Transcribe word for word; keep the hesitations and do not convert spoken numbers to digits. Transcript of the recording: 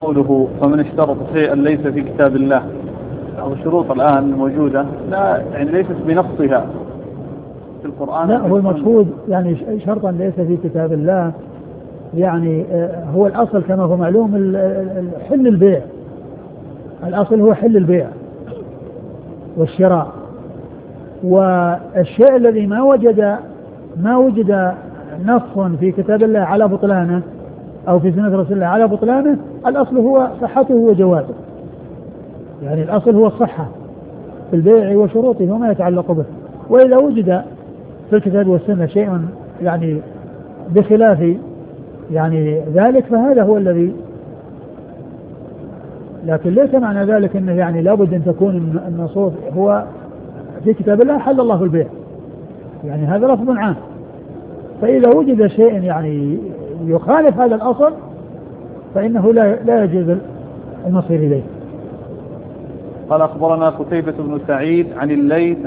قوله فمن اشترط شيئا ليس في كتاب الله، أو الشروط الآن موجودة لا يعني ليست بنصها في القرآن. لا، هو المقصود يعني شرطا ليس في كتاب الله، يعني هو الأصل كما هو معلوم حل البيع، الأصل هو حل البيع والشراء. والشيء الذي ما وجد ما وجد نص في كتاب الله على بطلانه أو في سنة رسول الله على بطلانه، الأصل هو صحته وجوازه، يعني الأصل هو الصحة في البيع وشروطه وما يتعلق به. وإذا وجد في الكتاب والسنة شيء يعني بخلاف يعني ذلك فهذا هو الذي، لكن ليس معنى ذلك أنه يعني لابد أن تكون النصوص هو في كتاب الله حل الله البيع، يعني هذا لفظ عام. فإذا وجد شيء يعني يخالف هذا الأصل فإنه لا لا يجوز المصير إليه. قال أخبرنا قتيبة بن سعيد عن الليث